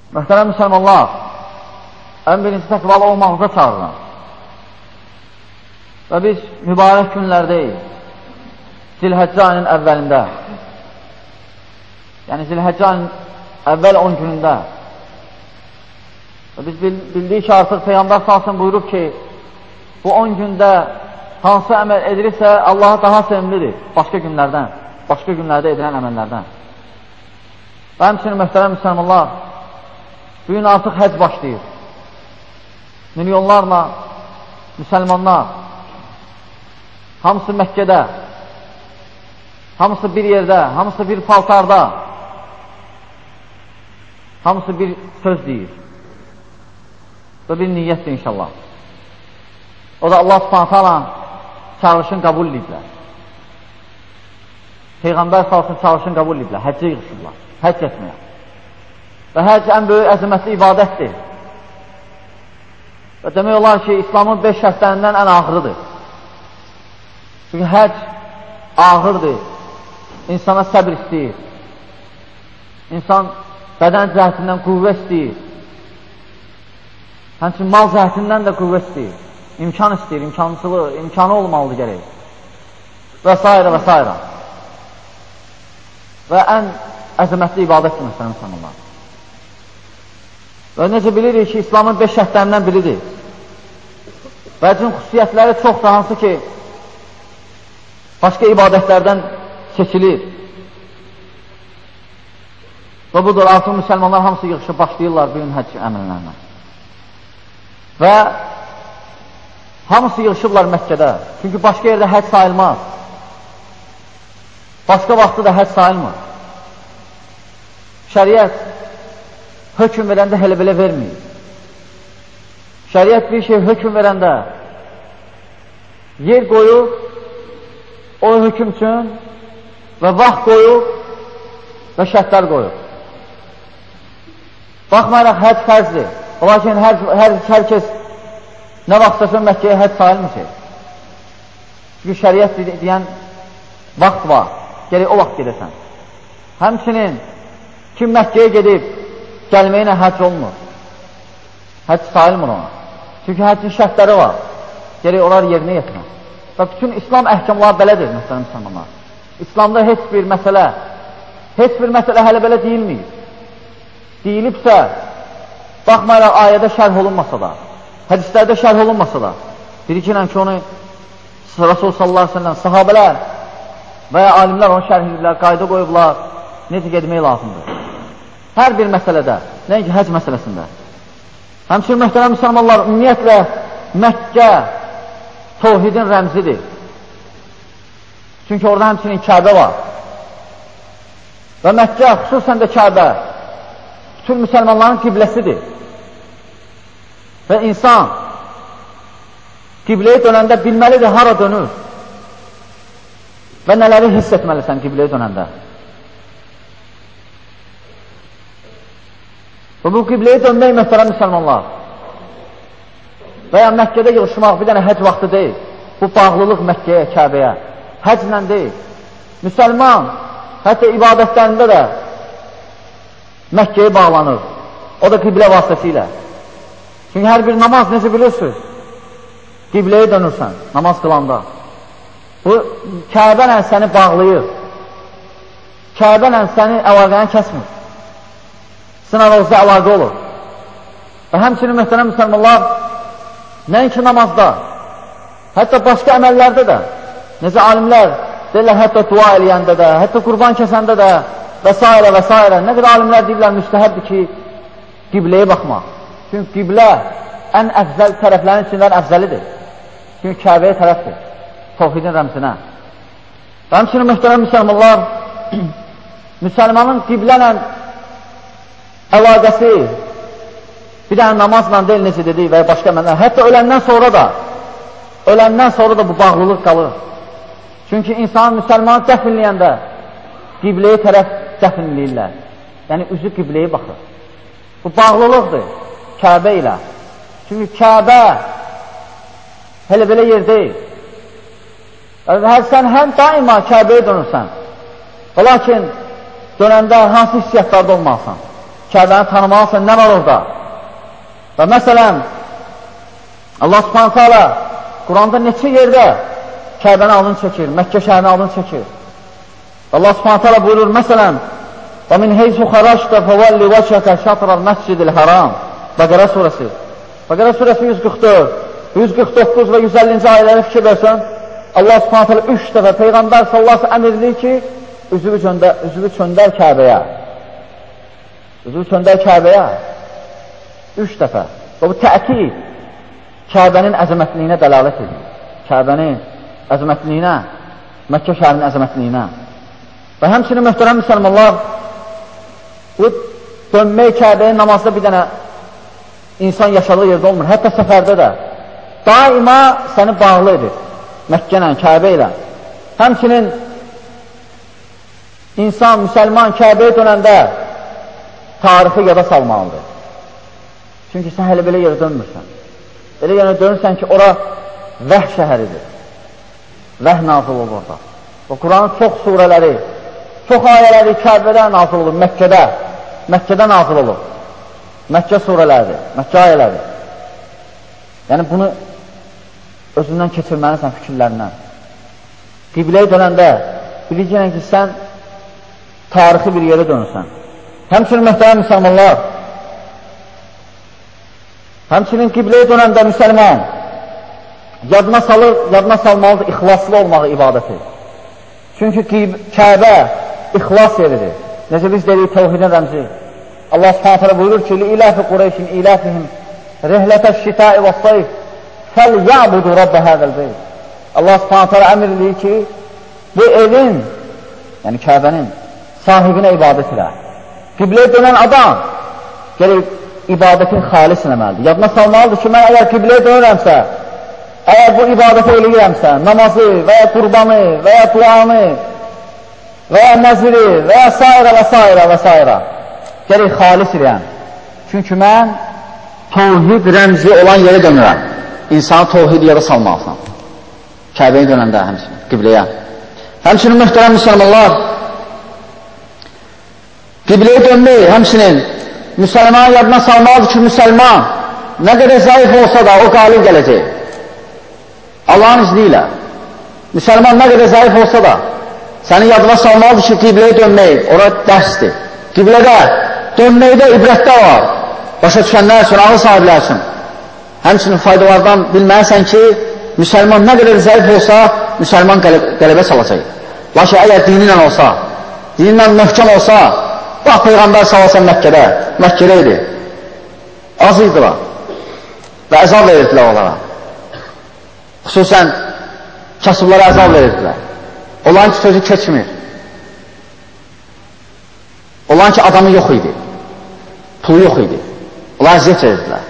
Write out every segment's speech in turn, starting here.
Məsələn, müsəlmanlar, ən birinci təqvalı olmağıza çağırıram. Və biz mübarək günlərdəyik, Zilhəccə ayının əvvəlində, yəni Zilhəccə ayının əvvəl 10 günündə və biz bildik ki, artıq Peyğəmbər salsın buyurub ki, bu 10 gündə hansı əməl edilirsə Allaha daha sevimlidir başqa günlərdən, başqa günlərdə edilən əməllərdən. Və həmçinin möhtərəm müsəlmanlar, bugün artıq həcc başlayır. Milyonlarla müsəlmanlar, hamısı Məkkədə, hamısı bir yerdə, hamısı bir paltarda, hamısı bir söz deyir və bir niyyətdir inşallah. O da Allah subhanət hala çağırışın qəbul ediblər. Peyğəmbər salsın çağırışın qəbul ediblər, həccə yığışırlar, həcc etməyə. Və həcc ən böyük əzəmətli ibadətdir. Və demək olar ki, İslamın 5 şərtlərindən ən ağırıdır. Çünki həcc ağırdır, insana səbr istəyir, insan bədən cəhətindən qüvvə istəyir, həmçinin mal cəhətindən də qüvvə istəyir, imkan istəyir, imkanı olmalıdır gərək və s. və s. Və ən əzəmətli ibadətdir məsələn insanlar. Və necə bilirik ki, İslamın 5 şərtlərindən biridir. Və həccin xüsusiyyətləri çoxdur, hansı ki, başqa ibadətlərdən seçilir. Və budur, artıq müsəlmanlar hamısı yığışıb başlayırlar bugün həcc əməllərinə. Və hamısı yığışıblar Məkkədə. Çünki başqa yerdə həcc sayılmaz. Başqa vaxtı da həcc sayılmır. Şəriət hökm verəndə hələ belə verməyir. Şəriət bir şey hökm verəndə yer qoyub, o hökm üçün və vaxt qoyub və şərtlər qoyub. Baxmayaraq həcc fərzdir. Lakin hər kəs nə vaxtdasın Məkkəyə həcc sayılmır ki. Çünki şəriət deyən vaxt var. Gələk o vaxt gedəsən. Həmçinin kim Məkkəyə gedib gəlməyinə həcc olmur. Həcc sayılmır ona. Çünki həccin şərtləri var. Gələk onlar yerinə yetirmək. Və bütün İslam əhkamları belədir, məsələn, müsəlmanlar. İslamda heç bir məsələ hələ belə deyilməyib. Deyilibsə, baxmayaraq ayədə şərh olunmasa da, hədislərdə şərh olunmasa da, birikilən ki, onu Rasul sallallahu aleyhi ve sellem, sahabələr və ya alimlər onu şərh ediblər, qayda qoyublar, necə gedmək lazımdır. Hər bir məsələdə, nəinki həcc məsələsində. Həmçinin möhtərəm müsəlmanlar, ümumiyyətlə Məkkə təvhidin rəmzidir. Çünki orada həmçinin Kəbə var. Və Məkkə, xüsusən də Kəbə, bütün müsəlmanların qibləsidir. Və insan qibləyə dönəndə bilməlidir, hara dönür və nələri hiss etməlisən qibləyə dönəndə. Və bu qibləyə dönmək möhtərəm müsəlmanlar və ya Məkkədə yığışmaq bir dənə həcc vaxtı deyil. Bu bağlılıq Məkkəyə, Kəbəyə, həcclə deyil. Müsəlman hətta ibadətlərində də Məkkəyə bağlanır. O da qiblə vasitəsilə. Çünki hər bir namaz necə bilirsiniz? Qibləyə dönürsən, namaz qılanda. Bu, Kəbənlə səni bağlayır. Kəbənlə səni əlaqəni kəsmir. Sizin aranızda əlaqə olur. Və həmçinin möhtərəm müsəlmanlar, nəinki namazda, hətta başqa əməllərdə də, necə alimlər deyirlər, hətta dua eləyəndə də, hətta qurban kəsəndə də və s. və s. Nə qədər alimlər deyirlər, müstəhəbdir ki, qibləyə baxmaq. Çünki qiblə ən əfzəl tərəflərin içindən əfzəlidir. Çünki Kəbəyə tərəfdir, təvhidin rəmzinə. Və həmçinin möhtərəm müsəlmanlar, müsəlmanın qiblənlə əlaqəsi bir dənə namazla deyil, necə dedik və ya başqa əməllər. Hətta öləndən sonra da bu bağlılıq qalır. Çünki insan müsəlmanı dəfinləyəndə qibləyə tərəf dəfinləyirlər. Yəni, üzü qibləyə baxır. Bu bağlılıqdır Kəbə ilə. Çünki Kəbə hələ belə yer deyil. Sən həm daima Kəbəyə dönürsən. Lakin dönəndə hansı hissiyatlarda olmalısan? Kəbəni tanımalısan, nə var orada? Və məsələn, Allah subhanət hala Quranda neçə yerdə Kəbəni alın çəkir, Məkkə şəhərini alın çəkir. Allah subhanət hala buyurur, məsələn, وَمِنْ هَيْسُ خَرَجْتَ فَوَلِّ وَجْهَكَ شَطْرَ الْمَسْجِدِ الْحَرَامِ Bəqərə surəsi. Bəqərə surəsi 144, 149 və 150-ci ayələri fikir versən, Allah subhanət hala 3 dəfə Peyğəmbər sallallahu əmr edir ki, üzvü çöndər Kəbəyə. Üzvü çöndər Kəbəyə 3 dəfə. Və bu təkid Kəbənin əzəmətliyinə dəlalət edir. Kəbənin əzəmətliyinə, Məkkə şəhərinin əzəmətliyinə. Və həmçinin möhtərəm müsəlmanlar, bu dönmək Kəbəyə namazda bir dənə insan yaşadığı yerdə olmur, hətta səfərdə də. Daima səni bağlı edir Məkkə ilə, Kəbə ilə. Həmçinin insan, müsəlman Kəbəyə dönəndə tarixi yada salmalıdır. Çünki sən hələ belə yerə dönmürsən. Belə yerə dönürsən ki, ora vəh şəhəridir. Vəh nazil olur orada. Və Quranın çox surələri, çox ayələri Kəbədə nazil olur, Məkkədə. Məkkədə nazil olur. Məkkə surələridir, Məkkə ayələri. Yəni bunu özündən keçirməlisən fikirlərindən. Qibləyə dönəndə biləcəksən ki, sən tarixi bir yerə dönürsən. Həmçinin mühtərəm müsəlmanlar, həmçinin qibləyə dönəndə müsəlman yadına salmalıdır ixlaslı olmağı ibadəti. Çünki Kəbə ixlas yeridir. Necə biz dedik təvhidin rəmzi. Allah subhanətələ buyurur ki, İləfi Qureyşin ilafihim rehlətə şitəi və sayf fəl-ya'budu rabbə hədəl beyt. Allah subhanətələ əmr edir ki, bu evin, yəni Kəbənin sahibinə ibadət ilə. Qibləyə dönən adam gəlib ibadətin xalis eləməlidir. Yadına salmalıdır ki, mən əgər qibləyə dönürəmsə, əgər bu ibadəti eləyirəmsə, namazı və ya qurbanı və ya duanı və ya nəziri və ya s. və s. Gələk xalis eləyəm. Çünki mən tövhid rəmzi olan yerə dönürəm. İnsanı tövhid yerə salmalısan. Kəbəyə dönəndə həmçinin, qibləyə. Həmçinin möhtərəm müsəlmanlar, qibləyə dönmək həmçinin müsəlmanın yadına salmalıdır ki, müsəlman nə qədər zayıf olsa da o qalib gələcək. Allahın izni ilə. Müsəlman nə qədər zayıf olsa da səni yadına salmalıdır ki, qibləyə dönmək, ora dərsdir. Qiblədə, dönməkdə ibrətdə var. Başa düşənlər üçün, ağıl sahiblər üçün. Həmçinin faydalardan bilməlisən ki, müsəlman nə qədər zəif olsa, müsəlman qələbə çalacaq. Lakin əgər dininlə olsa, dininlə möhkəm olsa, bax, Peyğəmbər sallallahu Məkkədə, Məkkədə idi. Az idilər və əzab verirdilər onlara. Xüsusən kasıblara əzab verirdilər. Olan ki, sözü keçmir. Olan ki, adamı yox idi. Pulu yox idi. Onlar əziyyət verirdilər.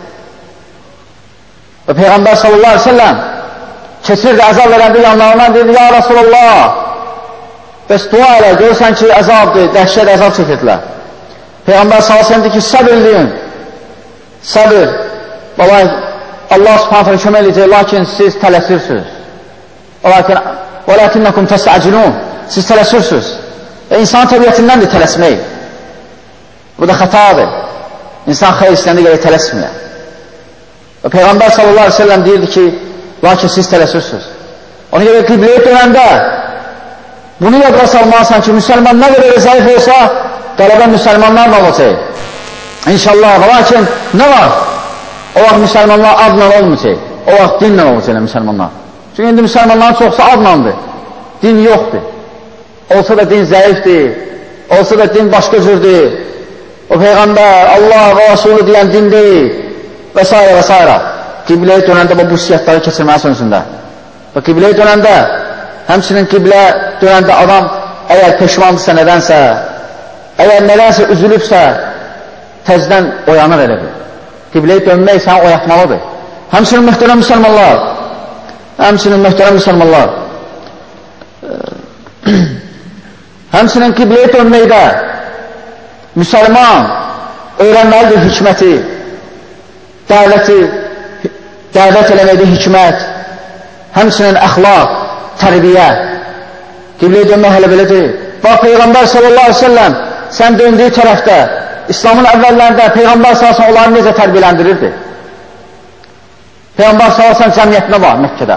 Və Peyğəmbər sallallahu aleyhi ve sellem keçirdi, əzab verəndə yanlarından dedi, ya Rasulullah, bəs dua elə, görürsən ki, əzabdır, dəhşət əzab çəkirdilər. Peyğəmbər sallallahu aleyhi ve sellem dedi ki, səbir eləyin, səbir. Vallahi, Allah subhanətlə kömək edəcək, lakin siz tələsirsiniz. وَلَكِنَّكُمْ تَسْتَعْجِلُونَ Siz tələsirsiniz. İnsan təbiyyətindəndir tələsmək. Bu da xətadır. İnsan xeyr istəyəndə gəlir tələsməyə. Və Peyğəmbər sallallahu aleyhi ve sellem deyirdi ki, lakin siz tələsirsiniz. Ona görə qibləyə dönəndə bunu yadına salmalısan ki, müsəlman nə qədər zəif olsa, qələbə müsəlmanlarla olacaq. İnşallah. Lakin nə var? O vaxt müsəlmanlar adla olmayacaq. O vaxt dinlə olacaq müsəlmanlar. Çünki indi müsəlmanların çoxsa adlandır. Din yoxdur. Olsa da din zəifdir. Olsa da din başqa cürdür. O Peyğəmbər, Allah və Rasulü deyən din deyil. Və s. və s. Qibləyə dönəndə bu hüsiyyətləri keçirməyə sönsündə. Və qibləyə dönəndə, həmçinin qiblə dönəndə adam əgər peşmandırsa nədənsə, əgər nədənsə üzülübsə, təzdən oyanır elə bir. Qibləyə dönmək səni oyatmalıdır. Həmçinin möhtərəm müsəlmanlar, həmçinin qibləyə dönməkdə müsəlman öyrənməlidir hikməti, dəvət eləməkdə hikmət, həmçinin əxlaq, tərbiyə. Qibləyə dönmək hələ belə deyil. Bax, Peyğəmbər sallallahu aleyhi ve sellem sən döndüyü tərəfdə İslamın əvvəllərində Peyğəmbər sallallahu onları necə tərbiyələndirirdi? Peyğəmbər sallallahu cəmiyyətinə var Məkkədə.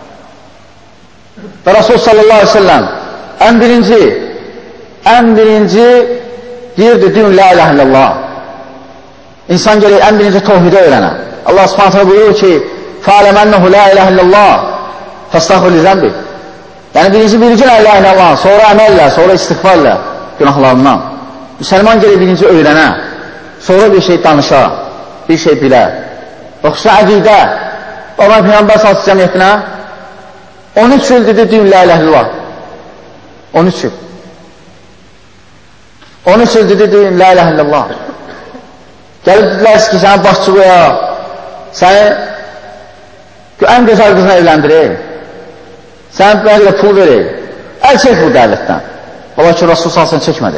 Və Rasul sallallahu aleyhi ve sellem ən birinci deyirdi, din la ilahe illallah. İnsan gəlir ən birinci tohidi öyrənə. Allah subhanahu buyurur ki, fa'lemənnehu la ilahe illallah fəstəğfir li zəmbi. Yəni birinci la ilahe illallah, sonra əməllə, sonra istiğfarlə günahlarından. Müsəlman gəlir birinci öyrənə, sonra bir şey danışa, bir şey bilə. Yoxsa əqidə, olan Peyğəmbər sallallahu cəmiyyətinə 13 il dedi din la ilahe illallah. 13 il. 13 il dedi din la ilahe illallah. Gəlib dedilər ki, səni başçılığa, səni ən gözəl qızına evləndirir, səni belə pul verir, əl çək bu dəvətdən. Ola ki, Rasul salsın çəkmədi.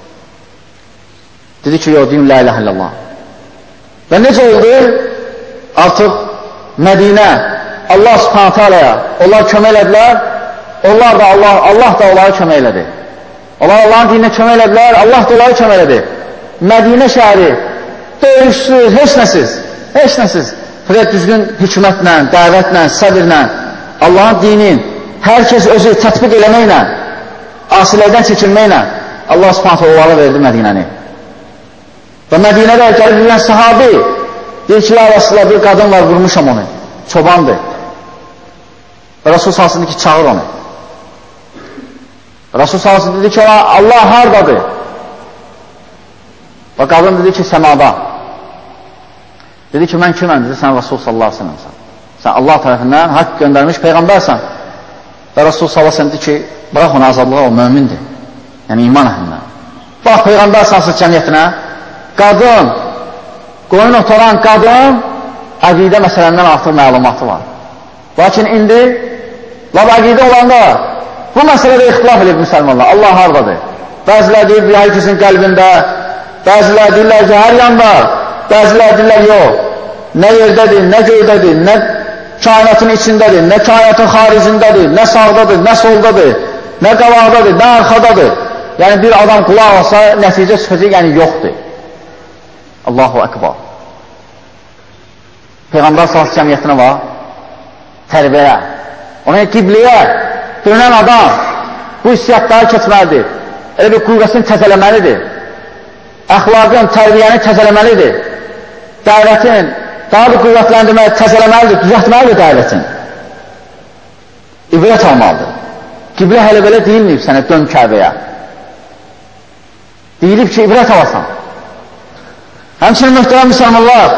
Dedi ki, yox, din la ilahe illallah. Və necə oldu? Artıq Mədinə, Allah subhanətə aləyə, onlar kömək elədilər, Allah da onları kömək elədi. Onlar Allahın dininə kömək elədilər, Allah da onları kömək elədi. Mədinə şəhəri, döyüşsüz, heç nəsiz. Fəqət düzgün hükümətlə, dəvətlə, səbirlə, Allahın dinin hər kəs özü tətbiq eləməklə, asilərdən çəkilməklə Allah subhanətə onlara verdi Mədinəni. Və Mədinədə gəlib bilən sahabi deyir ki, ya Rasulullah, bir qadın var, vurmuşam onu, çobandır. Və Rasul salsın dedi ki, çağır onu. Rasul salsın dedi ki, Allah hardadır? Və qadın dedi ki, səmada. Dedi ki, mən kiməm? Dedi, sən Rasul sallallahu aleyhi ve sellemsən. Sən Allah tərəfindən haqq göndərmiş Peyğəmbərsən. Və Rasul sallallahu aleyhi ve sellem dedi ki, bırax onu azadlığa, o mömindir. Yəni, iman əhlindən. Bax, Peyğəmbər salsın cəmiyyətinə, qadın, qoyun otaran qadın, əqidə məsələndən artıq məlumatı var. Lakin indi, əqidə olanda, bu məsələdə ixtilaf edib müsəlmanlar, Allah hardadır? Bəzilər deyir, hər kəsin qəlbində, bəzilər deyirlər ki, hər yanda, bəzilər deyirlər, yox, nə yerdədir, nə göydədir, nə kainatın içindədir, nə kainatın xaricindədir, nə sağdadır, nə soldadır, nə qabaqdadır, nə arxadadır. Yəni, bir adam qulaq olsa, nəticə çıxacaq, yəni yoxdur. Allahu Ekber. Peyğəmbər sallallahu cəmiyyətinə var, tərbiyə. Ona qibliyə dönən adam bu hissiyatları keçməlidir. Elə bir qüvvəsini təzələməlidir. Əxlaqın, tərbiyəni təzələməlidir. Dəvətin daha bir qüvvətləndirməli, təzələməlidir, düzəltməlidir dəvətin. İbrət almalıdır. Qiblə hələ belə deyilməyib sənə, dön Kəbəyə. Deyilib ki, ibrət alasan. Həmçinin möhtərəm müsəlmanlar,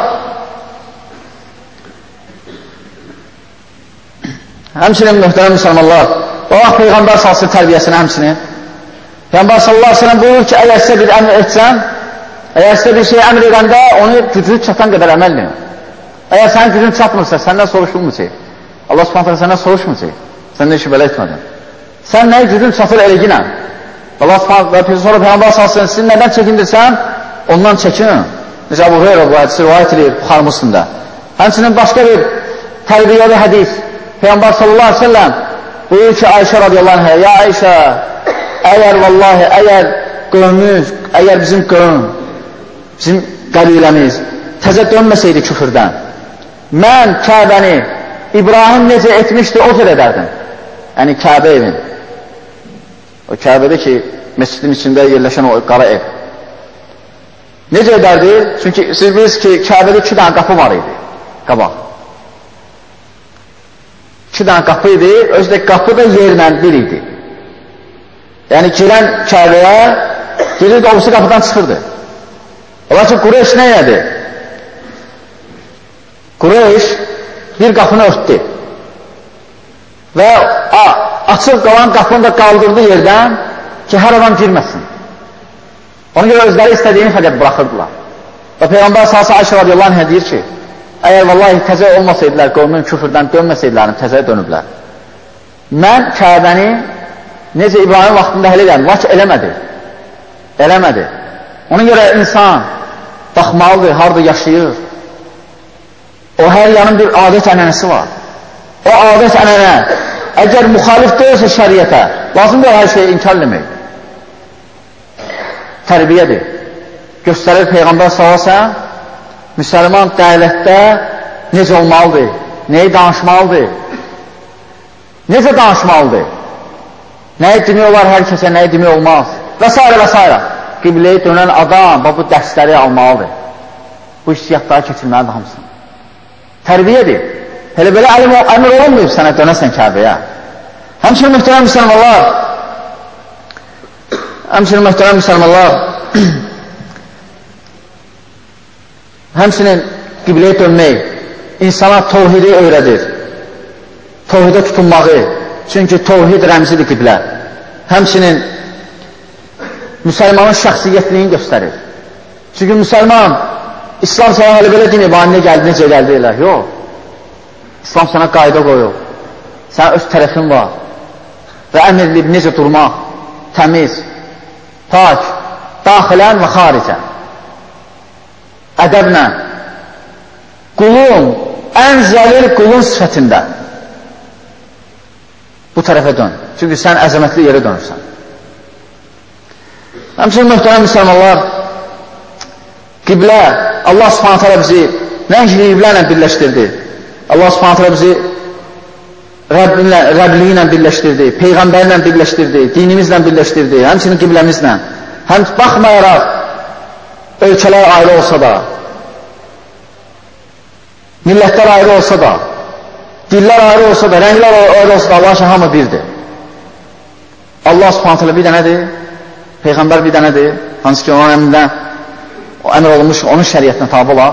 o vaxt Peyğəmbər salsın tərbiyəsini həmçinin. Peyğəmbər sallallahu aleyhi ve sellem buyurur ki, əgər sizə bir əmr etsən, əgər sizə bir şey əmr edəndə, onu gücü çatan qədər əməlləyin. Əgər sənin gücün çatmırsa, səndən soruşulmayacaq. Allah subhanətə səndən soruşmayacaq. Sən nə işi belə etmədin. Sən nəyə gücün çatır eləginə. Allah subhanətə sonra Peyğəmbər salsın, sizin nədən çəkindirsən, ondan çəkin. Necə Əbu Hüreyrə bu hədisi rivayət edir Buxari Müslimdə. Həmçinin başqa bir tərbiyəli hədis. Peyğəmbər sallallahu aleyhi ve sellem buyurur ki, Ayşə radiyallahu anhə, ya Ayşə, əgər bizim qövm, bizim qəbiləmiz təzə dönməsəydi küfürdən, mən Kəbəni İbrahim necə etmişdi, o cür edərdim. Yəni Kəbə evin. O Kəbədə ki, məscidin içində yerləşən o qara ev. Necə edərdi? Çünki siz bilirsiniz ki, Kəbədə 2 dənə qapı var idi, qabaq. 2 dənə qapı idi, özdə qapı da yerlə bir idi. Yəni girən Kəbəyə, girirdi, obusu qapıdan çıxırdı. Ola ki, Qureyş nə elədi? Qureyş bir qapını örtdü və açıq qalan qapını da qaldırdı yerdən ki, hər adam girməsin. Ona görə özləri istədiyini fəqət bıraxırdılar. Və Peyğəmbər sallallahu Ayşə radiyallahu anhə deyir ki, əgər vallahi təzə olmasaydılar, qövmün küfürdən dönməsəydilər, təzəyə dönüblər. Mən Kəbəni necə İbrahim vaxtında həll edəm, lakin eləmədi. Ona görə insan baxmalıdır, harada yaşayır. O hər yanın bir adət ənənəsi var. O adət ənənə, əgər müxalif deyilsə şəriətə, lazımdır hər şeyi inkar eləmək. Tərbiyədir. göstərir Peyğəmbər salasən, müsəlman dəvətdə necə olmalıdır, nəyi danışmalıdır, necə danışmalıdır, nəyi demək olar hər kəsə, nəyi demək olmaz və s. və s. Qibləyə dönən adam bu dərsləri almalıdır. Bu hissiyatları keçirməlidir hamısını. Tərbiyədir. Elə belə əmr olmayıb sənə dönəsən Kəbəyə. Həmçinin möhtərəm müsəlmanlar, həmçinin qibləyə dönmək insana tövhidi öyrədir. Tövhidə tutunmağı, çünki tövhid rəmzidir qiblə. Həmçinin müsəlmanın şəxsiyyətliyini göstərir. Çünki müsəlman, İslam sənə hələ belə deməyib, necə gəldi elə. Yox. İslam sənə qayda qoyur. Sənə öz tərəfin var. Və əmr edib necə durmaq, təmiz, pak, daxilən və xaricən. Ədəblə. Qulun, ən zəlil qulun sifətində. Bu tərəfə dön. Çünki sən əzəmətli yerə dönürsən. Həmçinin möhtərəm müsəlmanlar, qiblə, Allah subhanət hələ bizi nəinki qiblərlə birləşdirdi. Allah subhanət hələ bizi Rəbliyi ilə birləşdirdi, Peyğəmbərlə birləşdirdi, dinimizlə birləşdirdi, həmçinin qibləmizlə. Həm baxmayaraq ölkələr ayrı olsa da, millətlər ayrı olsa da, dillər ayrı olsa da, rənglər ayrı olsa da, Allah üçün hamı birdir. Allah subhanət hələ bir dənədir, Peyğəmbər bir dənədir, hansı ki onun əmr olunmuş, onun şəriyyətinə tabi olar.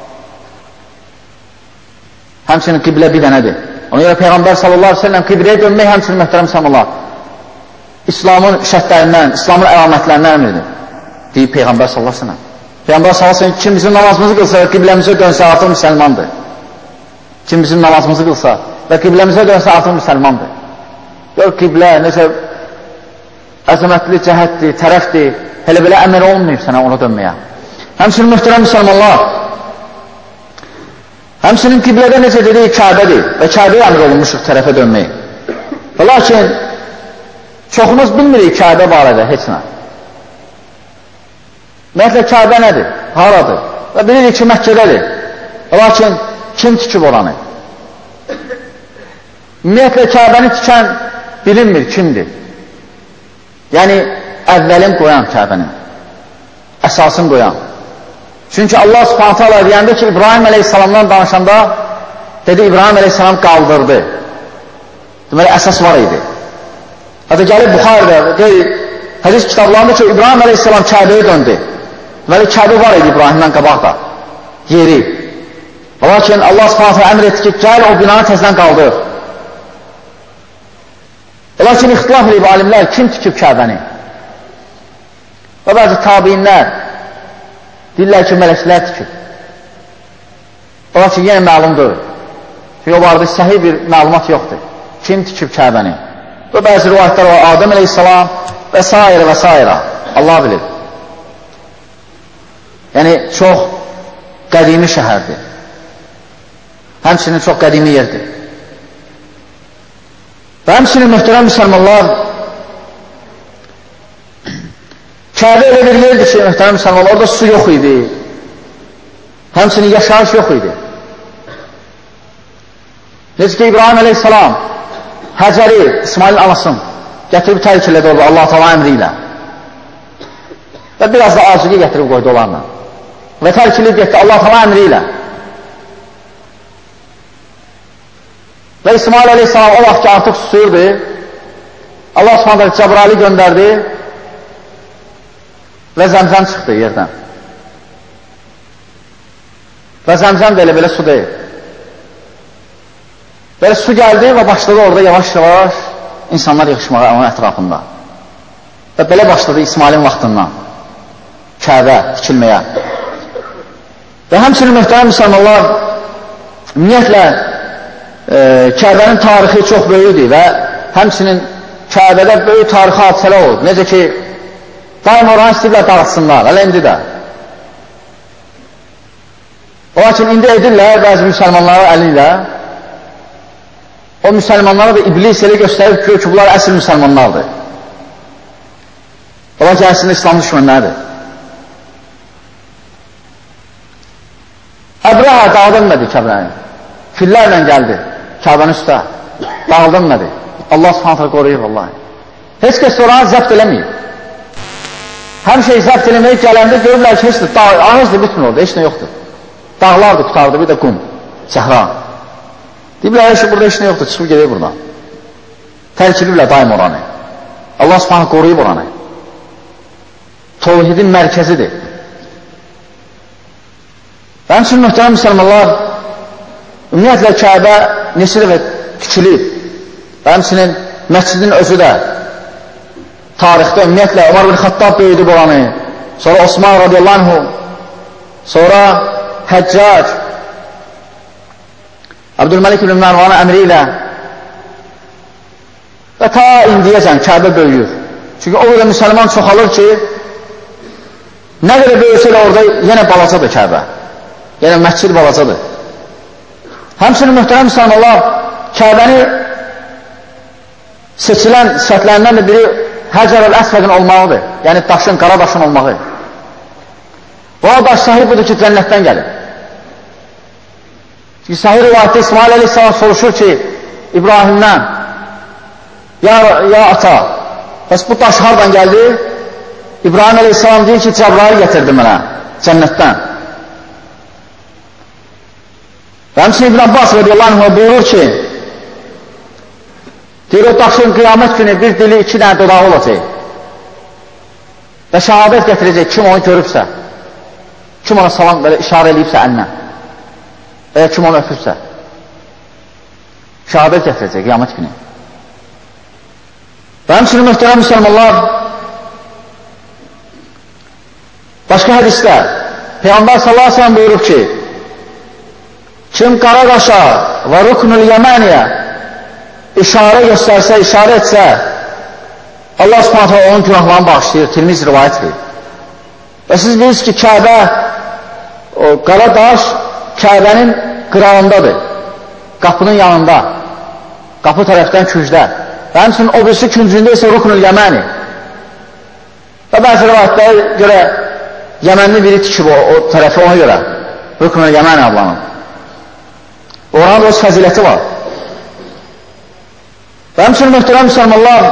Həmçinin qiblə bir dənədir. Ona görə Peyğəmbər sallallahu aleyhi ve sellem qibləyə dönmək həmçinin möhtərəm müsəlmanlar İslamın şərtlərindən, İslamın əlamətlərindən əmridir, deyib Peyğəmbər sallallahu aleyhi ve sellem. Peyğəmbər sallallahu aleyhi ve sellem kim bizim namazımızı qılsa və qibləmizə dönsə artıq müsəlmandır. Kim bizim namazımızı qılsa və qibləmizə dönsə artıq müsəlmandır. Gör qiblə necə əzəmətli cəhətdir, tərəfdir, elə belə əmr olmayıb sənə ona dönməyə. Həmçinin möhtərəm müsəlmanlar, həmçinin qiblədə necə dedik, Kəbədir və Kəbəyə əmr olunmuşuq tərəfə dönmək. Və lakin, çoxumuz bilmirik Kəbə barədə heç nə. Ümumiyyətlə, Kəbə nədir, haradır? Və bilirik ki, Məkkədədir. Və lakin, kim tikib oranı? Ümumiyyətlə, Kəbəni tikən bilinmir, kimdir? Yəni, əvvəlin qoyan Kəbənin, əsasın qoyan. Çünki Allah subhanətə Allah deyəndə ki, İbrahim əleyhissalamdan danışanda, dedi, İbrahim əleyhissalam qaldırdı. Deməli, əsas var idi. Hətta gəlib Buxarədə, deyil, hədis kitablarında ki, İbrahim əleyhissalam Kəbəyə döndü. Deməli, Kəbə var idi İbrahimdən qabaq da, yeri. Lakin Allah subhanətə əmr etdi ki, gəl o binanı təzdən qaldır. Lakin ixtilaf edib alimlər, kim tikib Kəbəni? Və bəzi tabinlər deyirlər ki, mələklər tikib. Lakin yenə məlumdur. Çünki o barədə səhih bir məlumat yoxdur. Kim tikib Kəbəni? Və bəzi rivayətlər var, Adəm əleyhissalam və s. və s. Allah bilir. Yəni, çox qədimi şəhərdir. Həmçinin çox qədimi yerdir. Və həmçinin möhtərəm müsəlmanlar, Kəbə elə bir yerdir ki, möhtərəm müsəlmanlar, orada su yox idi. Həmçinin yaşayış yox idi. Necə ki, İbrahim əleyhissalam Həcəri, İsmailin anasını gətirib tərk elədi orada Allah-u Teala əmri ilə. Və biraz da arzıqı gətirib qoydu onlarla. Və tərk edib getdi Allah-u Teala əmri ilə. Və İsmail əleyhissalam o vaxt ki, artıq susuyurdu. Allah subhanətə Cəbraili göndərdi və Zəmzəm çıxdı yerdən. Və Zəmzəm də elə belə su deyil. Belə su gəldi və başladı orada yavaş-yavaş insanlar yığışmağa onun ətrafında. Və belə başladı İsmailin vaxtından Kəbə tikilməyə. Və həmçinin möhtərəm müsəlmanlar, ümumiyyətlə, Kəbənin tarixi çox böyükdür və həmçinin Kəbədə böyük tarixi hadisələr olur. Necə ki, daim oranı istəyirlər dağıtsınlar, hələ indi də. Lakin indi edirlər bəzi müsəlmanlara əli ilə. O müsəlmanlara da iblis elə göstərib ki, bunlar əsl müsəlmanlardır. Lakin əslində İslam düşmənlərdir. Kəbrə dağılmadı Kəbrəni. Fillərlə gəldi Kəbənin üstə. Dağılmadı. Allah subhanətlə qoruyub vallahi. Heç kəs oranı zəbt eləməyib. Hər şey zəbt eləməyib gələndə görürlər ki, heç də ağızdır, bütün orada, heç nə yoxdur. Dağlardır, qutardı, bir də qum, səhra. Deyiblər ki, burada heç nə yoxdur, çıxıb gedir buradan. Tərkiliblər daim oranı. Allah subhanə qoruyub oranı. Tövhidin mərkəzidir. Mənim üçün mühtərəm müsəlmanlar, ümumiyyətlə Kəbə neçə dəfə tikilib. Həmçinin məscidin özü də tarixdə ümumiyyətlə Ömər bin Xattab böyüdüb oranı, sonra Osman radiyallahu anhu, sonra Həccac, Abdülməlik ibn Mərvanın əmri ilə və ta indiyəcən Kəbə böyüyür. Çünki o qədər müsəlman çoxalır ki, nə qədər böyüsə də orada yenə balacadır Kəbə. Yəni məscid balacadır. Həmçinin mühtərəm müsəlmanlar, Kəbəni seçilən sifətlərindən də biri Həcər əl-Əsvədin olmağıdır. Yəni daşın, qara daşın olmağı. O daş sahib budur ki, cənnətdən gəlir. Çünki sahih rivayətdə İsmail əleyhissalam soruşur ki, İbrahimdən, ya ata, bəs bu daş hardan gəldi? İbrahim əleyhissalam deyir ki, Cəbrail gətirdi mənə, cənnətdən. Və həmçinin İbn Abbas radiyallahu anh buyurur ki, deyir, o daşın qiyamət günü bir dili, iki dənə dodağı olacaq və şəhadət gətirəcək kim onu görübsə, kim ona salam belə işarə edibsə əlinlə və kim onu öpürsə, şəhadət gətirəcək qiyamət günü. Və həmçinin mühtərəm müsəlmanlar, başqa hədisdə Peyğəmbər sallallahu aleyhi ve sellem buyurub ki, kim qara daşa və ruknul yəməniyə işarə göstərsə, işarə etsə, Allah subhanətə onun günahlarını bağışlayır, Tirmizi rivayət edir. Və siz bilirsiniz ki, Kəbə, o qara daş Kəbənin qırağındadır, qapının yanında, qapı tərəfdən küncdə. Və həmçinin o birisi küncündə isə ruknul yəməni. Və bəzi rivayətlərə görə Yəmənli biri tikib o tərəfi ona görə, ruknul yəməni adlanır. Oranın öz fəziləti var. Və həmçinin mühtərəm müsəlmanlar,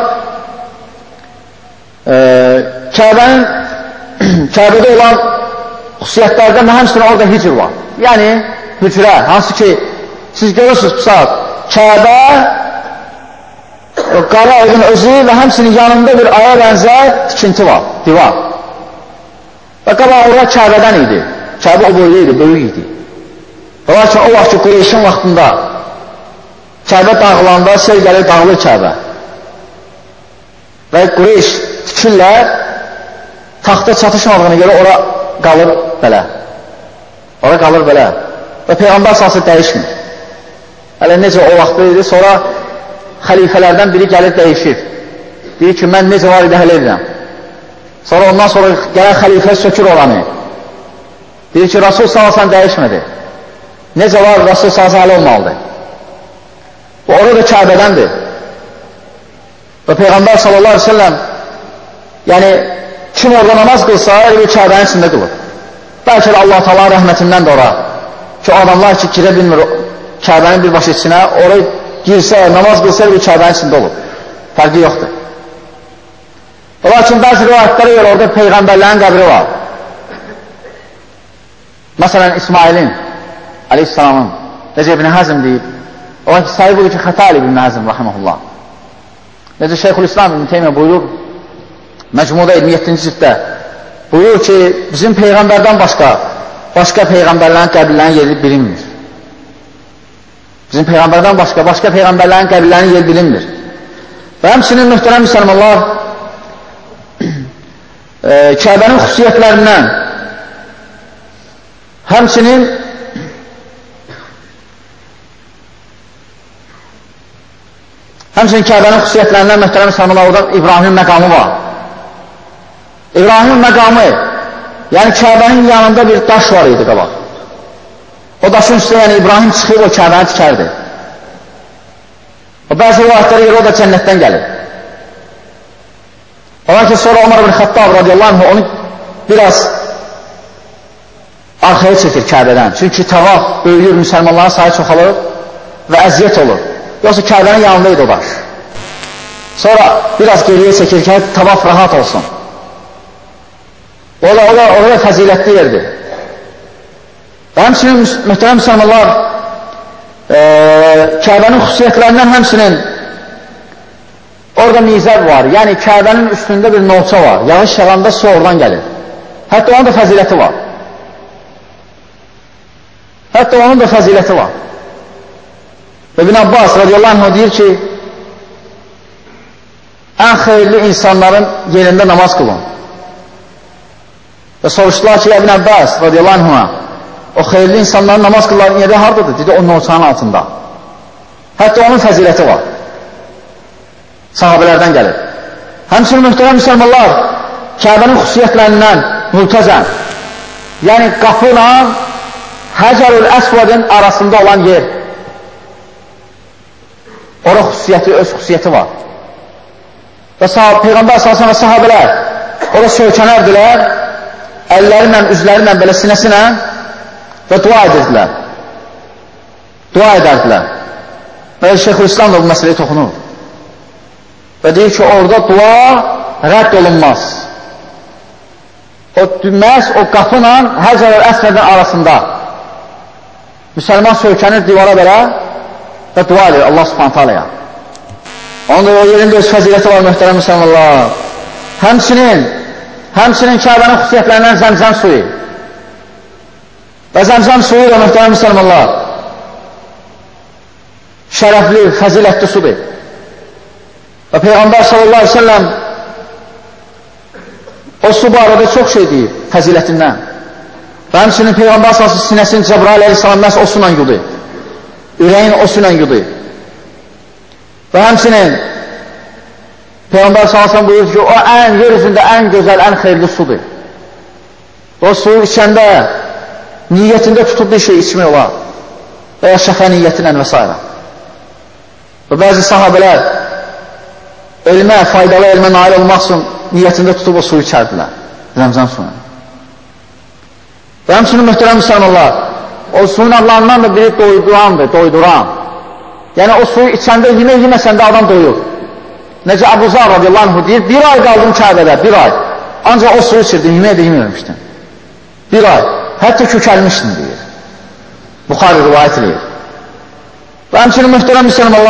Kəbədə olan xüsusiyyətlərdən həmçinin orada hicr var. Yəni, hücrə, hansı ki, siz görürsünüz bu saat, Kəbə, qara evin özü və həmçinin yanında bir aya bənzər tikinti var, divar. Və qabaq orada Kəbədən idi. Kəbə o boyda idi, böyük idi. Və lakin o vaxt ki, Qureyşin vaxtında Kəbə dağılanda sel gəlir, dağılır Kəbə. Və Qureyş tikirlər, taxta çatışmadığına görə ora qalır belə. Ora qalır belə. Və Peyğəmbər salsı dəyişmir. Hələ necə o vaxtda idi, sonra xəlifələrdən biri gəlir, dəyişir. Deyir ki, mən necə var idi, hələ edirəm. Sonra ondan sonra gələn xəlifə sökür oranı. Deyir ki, Rasul salsan dəyişmədi. Necə var, Rasul salsan hələ olmalıdır. Bu orada Kəbədəndir. Və Peyğəmbər sallallahu aleyhi ve sellem, yəni kim orada namaz qılsa, elə Kəbənin içində qılır. Bəlkə də Allah-u Teala rəhmətindən də ora ki, adamlar ki, girə bilmir Kəbənin bir başı içinə, oraya girsə, namaz qılsa, elə Kəbənin içində olur. Fərqi yoxdur. Lakin bəzi rivayətlərə görə orada Peyğəmbərlərin qəbri var. Məsələn, İsmailin aleyhissalamın, necə İbn Həzm deyib, olan ki, sahib olur ki, xətəli İbn Həzm, rahiməhullah. Necə Şeyxülislam İbn Teymiyyə buyurur, Məcmuda 27-ci cilddə, buyurur ki, bizim Peyğəmbərdən başqa Peyğəmbərlərin qəbirlərinin yeri bilinmir. Bizim Peyğəmbərdən başqa Peyğəmbərlərin qəbirlərinin yeri bilinmir. Və həmçinin mühtərəm müsəlmanlar, Kəbənin xüsusiyyətlərindən, həmçinin Kəbənin xüsusiyyətlərindən mühtərəm müsəlmanlar, orada İbrahim məqamı var. İbrahim məqamı, yəni Kəbənin yanında bir daş var idi qabaq. O daşın üstə, yəni İbrahim çıxıb o Kəbəni tikərdi. O bəzi rivayətlərə görə o da cənnətdən gəlir. Ola ki, sonra Ömər bin Xattab radiyallahu anh onu biraz arxaya çəkir Kəbədən. Çünki tavaf böyüyür, müsəlmanların sayı çoxalır və əziyyət olur. Yoxsa Kəbənin yanındaydı o daş. Sonra biraz geriyə çəkir ki, tavaf rahat olsun. Orada fəzilətli yerdir. Və həmçinin mühtərəm müsəlmanlar, Kəbənin xüsusiyyətlərindən həmçinin orada mizəb var. Yəni Kəbənin üstündə bir nolça var. Yağış yağanda su oradan gəlir. Hətta onun da fəziləti var. İbn Abbas radiyallahu anh deyir ki, ən xeyirli insanların yerində namaz qılın. Və soruşdular ki, İbn Abbas radiyallahu anhına, o xeyirli insanların namaz qılların yeri haradadır? Dedi, o nolçanın altında. Hətta onun fəziləti var. Sahabələrdən gəlir. Həmçinin mühtərəm müsəlmanlar, Kəbənin xüsusiyyətlərindən mültəzəm, yəni qapı ilə Həcərül Əsvədin arasında olan yer. Orada öz xüsusiyyəti var. Və Peyğəmbər sallallahu və sahabələr orada söykənərdilər, əllərinlə, üzlərinlə, belə sinəsinə və dua edərdilər. Və Şeyxülislam da bu məsələyə toxunur. Və deyir ki, orada dua rədd olunmaz. Məhz o qapıyla Həcərül Əsvədin arasında müsəlman söykənir divara belə və dua edir Allah subhanətə aləyə. Onun da o yerində öz fəziləti var, möhtərəm müsəlmanlar. Həmçinin Kəbənin xüsusiyyətlərindən zəmzəm suyu. Və zəmzəm suyu da möhtərəm müsəlmanlar şərəfli, fəzilətli sudur. Və Peyğəmbər sallallahu aleyhi ve sellem o su barədə çox şey deyib fəzilətindən. Və həmçinin Peyğəmbər sallallahu sinəsini Cəbrail aleyhissalam məhz o su ilə yudu. Ürəyin o su ilə yudu. Və həmçinin Peyğəmbər sallallahu buyurur ki, o yer üzündə ən gözəl, ən xeyirli sudur. O suyu içəndə niyyətində tutub bir şey içmək olar. Və ya şəfə niyyətinlə və s. Və bəzi sahabələr faydalı elmə nail olmaq üçün niyyətində tutub o suyu içərdilər. Zəmzəm suyunu. Və həmçinin möhtərəm müsəlmanlar, o suyun adlarından da biri doyduran. Yəni o suyu içəndə, yeməsəndə adam doyur. Necə Əbu Zar radiyallahu anh deyir, bir ay qaldım Kəbədə, bir ay. Ancaq o suyu içirdim, yemək də yeməmişdim. Bir ay, hətta kökəlmişdim deyir. Buxari rivayət edir. Və həmçinin möhtərəm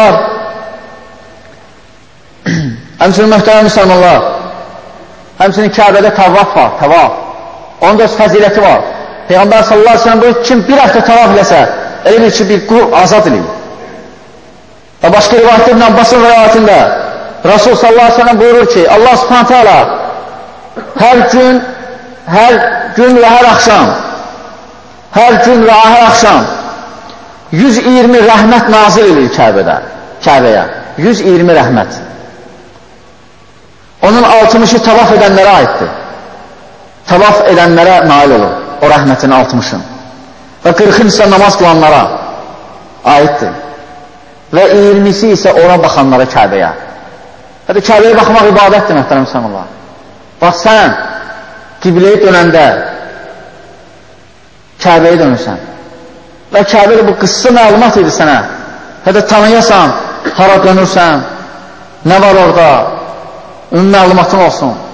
müsəlmanlar, həmçinin Kəbədə tavaf var, tavaf. Onun da öz fəziləti var. Peyğəmbər sallallahu aleyhi ve sellem buyur, kim bir həftə tavaf eləsə, elə bir ki, bir qul azad edin. Və başqa rivayətdə İbn Abbasın rivayətində Rasul sallallahu aleyhi ve sellem buyurur ki, Allah subhanətə alə hər gün və hər axşam 120 rəhmət nazil edir Kəbəyə. 120 rəhmət. Onun 60'ı tavaf edənlərə aiddir. Tavaf edənlərə nail olur o rəhmətin 60'ı. Və 40'ın isə namaz qılanlara aiddir. Və 20'si isə ona baxanlara Kəbəyə. Hətta Kəbəyə baxmaq ibadətdir, möhtərəm müsəlmanlar. Bax, sən qibləyə dönəndə Kəbəyə dönürsən. Və Kəbədə bu qıssa məlumat edir sənə. Hətta tanıyasan, hara dönürsən, nə var orada, ümumi məlumatın olsun.